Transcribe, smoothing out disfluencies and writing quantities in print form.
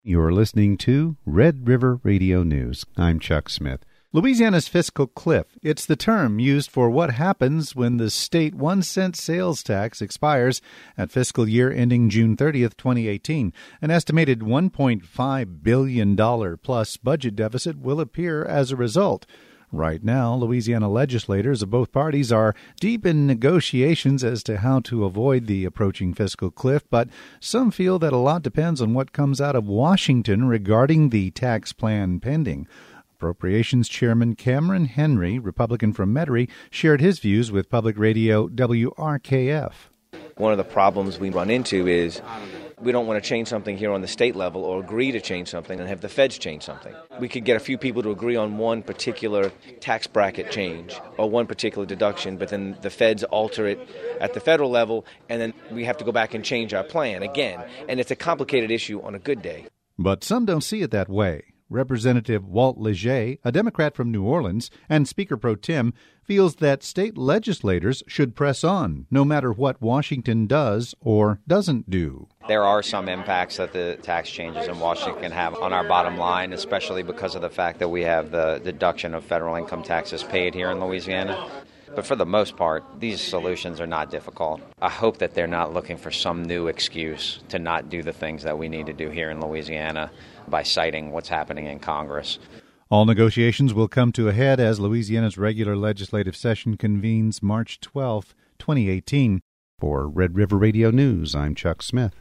You're listening to Red River Radio News. I'm Chuck Smith. Louisiana's fiscal cliff. It's the term used for what happens when the state 1-cent sales tax expires at fiscal year ending June 30th, 2018. An estimated $1.5 billion plus budget deficit will appear as a result. Right now, Louisiana legislators of both parties are deep in negotiations as to how to avoid the approaching fiscal cliff, but some feel that a lot depends on what comes out of Washington regarding the tax plan pending. Appropriations Chairman Cameron Henry, Republican from Metairie, shared his views with Public Radio WRKF. One of the problems we run into is we don't want to change something here on the state level or agree to change something and have the feds change something. We could get a few people to agree on one particular tax bracket change or one particular deduction, but then the feds alter it at the federal level, and then we have to go back and change our plan again. And it's a complicated issue on a good day. But some don't see it that way. Representative Walt Leger, a Democrat from New Orleans and Speaker Pro Tem, feels that state legislators should press on, no matter what Washington does or doesn't do. There are some impacts that the tax changes in Washington have on our bottom line, especially because of the fact that we have the deduction of federal income taxes paid here in Louisiana. But for the most part, these solutions are not difficult. I hope that they're not looking for some new excuse to not do the things that we need to do here in Louisiana by citing what's happening in Congress. All negotiations will come to a head as Louisiana's regular legislative session convenes March 12, 2018. For Red River Radio News, I'm Chuck Smith.